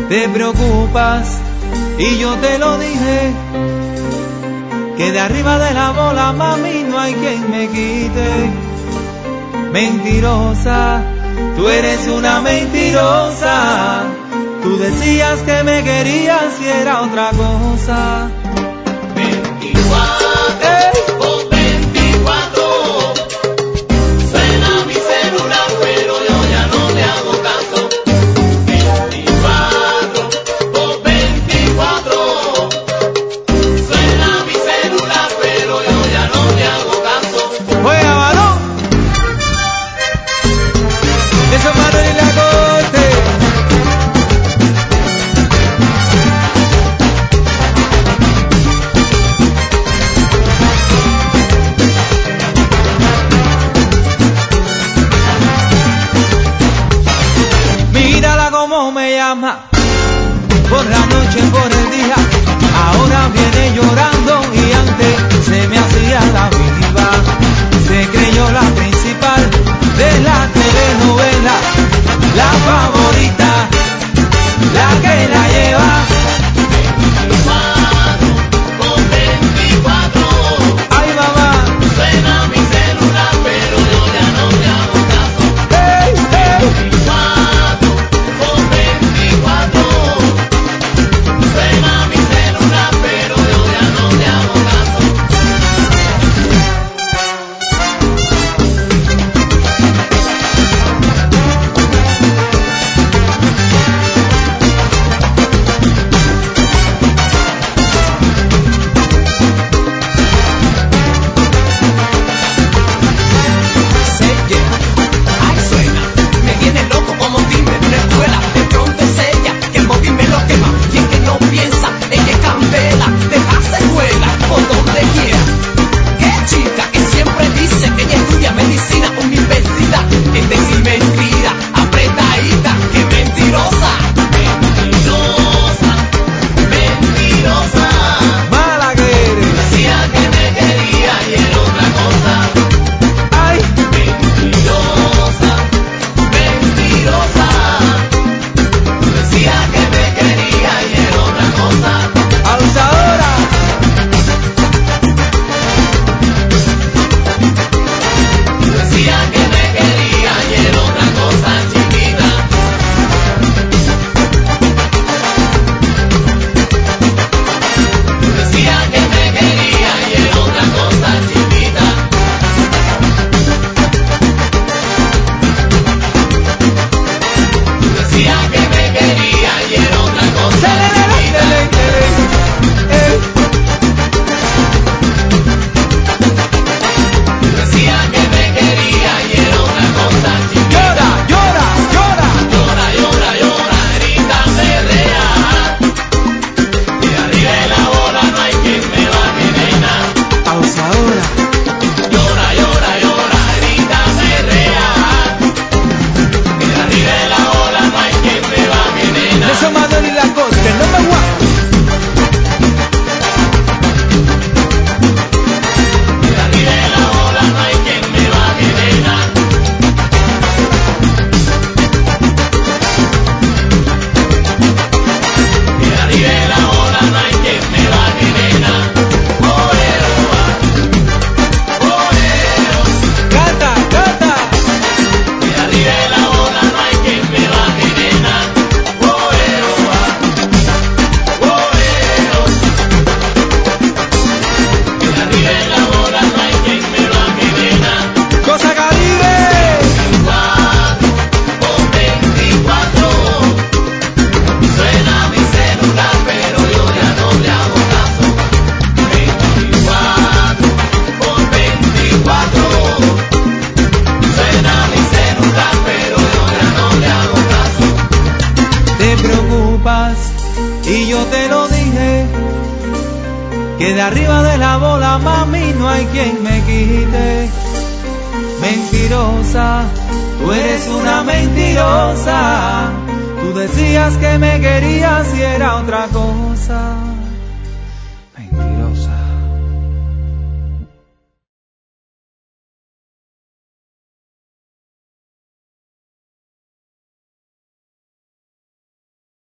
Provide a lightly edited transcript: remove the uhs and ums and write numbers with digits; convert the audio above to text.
Te preocupas y yo te lo dije, que de arriba de la bola, mami, no hay quien me quite. Mentirosa, tú eres una mentirosa. Tú decías que me querías y era otra cosa. 24 por 24 suena mi celular, pero yo ya no le hago caso. 24 por 24 suena mi celular, pero yo ya no le hago caso. ¡Juega, balón! Eso es Manuel y la corte. Mírala cómo me llama, por la noche, por el día. Ahora viene llorando y antes se me hacía la viva. Se creyó la principal de la telenovela, la favorita, la que la lleva. 24 por 24 Ay, mamá, suena mi celular, pero yo ya no le hago caso. hey, hey. 24 por 24 suena mi celular, pero yo ya no le hago caso. Ay, suena, me tiene loco como timbre de la escuela. De pronto es ella, que el móvil me lo quema. Y es que no piensa, ella es candela, deja secuela por donde quiera. Qué chica que siempre dice que ella estudia medicina, universidad. Es decir, mentira, apretadita, que mentirosa. Mentirosa, mentirosa. Mala que eres. Decía que me quería y era otra cosa. Ay, Mentirosa, mentirosa. Decía que me quería y era otra cosa. abusadora. Decía que me quería y era otra cosa, chiquita. Decía que me quería y era otra cosa, chiquita. Decía que me quería y era otra cosa, chiquita. Decía que me quería y era otra cosa, chiquita. Llora, llora, llora. Llora, llora, llora, grita, berrea. Y arriba de la bola no hay quien me baje, nena. Abusadora. Llora, llora, llora, grita, berrea. Y arriba de la bola no hay quien me baje, nena. Eso es Manuel y la corte, no me guapo. Y arriba de la bola no hay quien me baje, nena. Y arriba de la bola no hay quien me baje, nena. Bolero, bolero. Canta, canta. Y arriba de la bola no hay quien me baje, nena. Bolero, bolero. Y arriba de la bola no hay quien me baje, nena. Cosa Caribe. 24 por 24 suena mi celular, pero yo ya no le hago caso. 24 por 24 suena mi celular, pero yo ya no le hago caso. Te preocupas y yo te lo dije, que de arriba de la bola, mami, no hay quien me quite. Mentirosa, tú eres una mentirosa. Tú decías que me querías y era otra cosa.